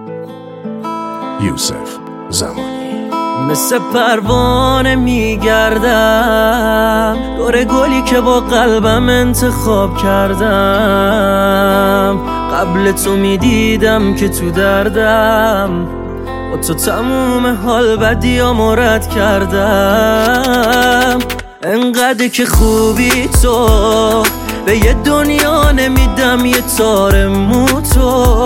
یوسف زمانی. مثل پروانه میگردم دور گلی که با قلبم انتخاب کردم. قبل تو میدیدم که تو دردم، با تو تموم حال بدیامو رد کردم. انقدر که خوبی تو، به یه دنیا نمیدم یه تار مو تو.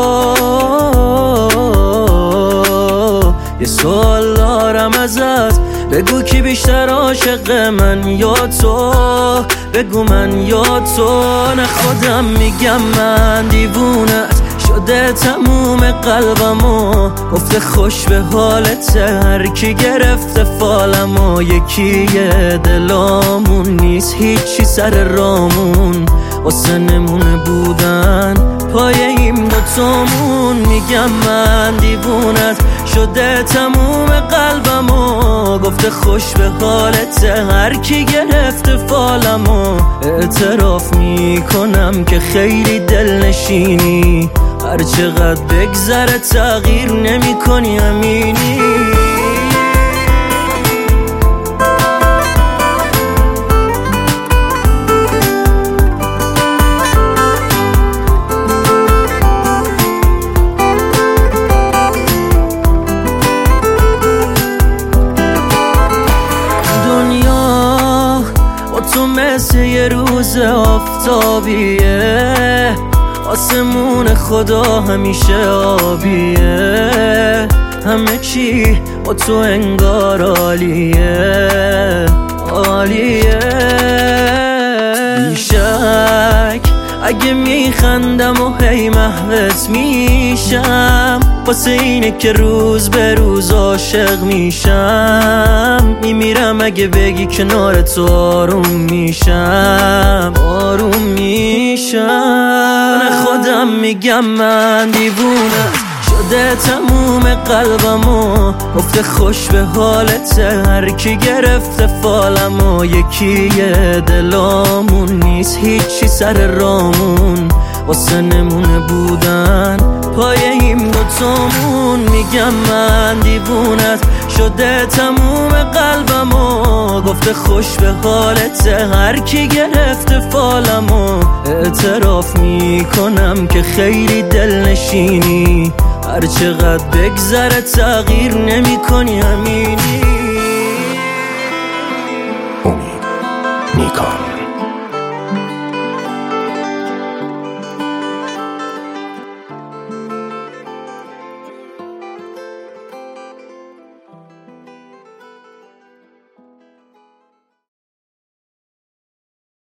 یه سوال دارم ازت، بگو کی بیشتر عاشق من یا تو؟ بگو من یا تو؟ نه خودم میگم من دیوونت شده تموم قلبمو، گفته خوش به حالت هر کی گرفته فالمو. یکیه دلامون نیست هیچی سر رامون، واسه نمونه بودن پای این دوتامون. میگم من دیوونت شده تموم قلبمو، گفته خوش به حالت هر کی گرفته فالمو. اعتراف میکنم که خیلی دلنشینی، هر چقدر بگذره تغییر نمی کنی امینی. دنیا با تو مثل یه روز آفتابیه، آسمون خدا همیشه آبیه. همه چی با تو انگار عالیه عالیه. بیشک اگه میخندم و هی محوت میشم، واسه اینه که روز به روز عاشق میشم. میمیرم اگه بگی کنار تو آروم میشم آروم میشم. من خودم میگم من دیوونه شده تموم قلبمو، گفته خوش به حالت هر کی گرفته فالمو. یکیه دلامون نیست هیچی سر رامون، واسه نمونه بودن پای این دوتامون. میگم من دیوونت شده تموم قلبمو، گفته خوش به حالت هر کی گرفته فالمو. اعتراف میکنم که خیلی دلنشینی، هر چقدر بگذره تغییر نمی کنی امینی. امید نیکان.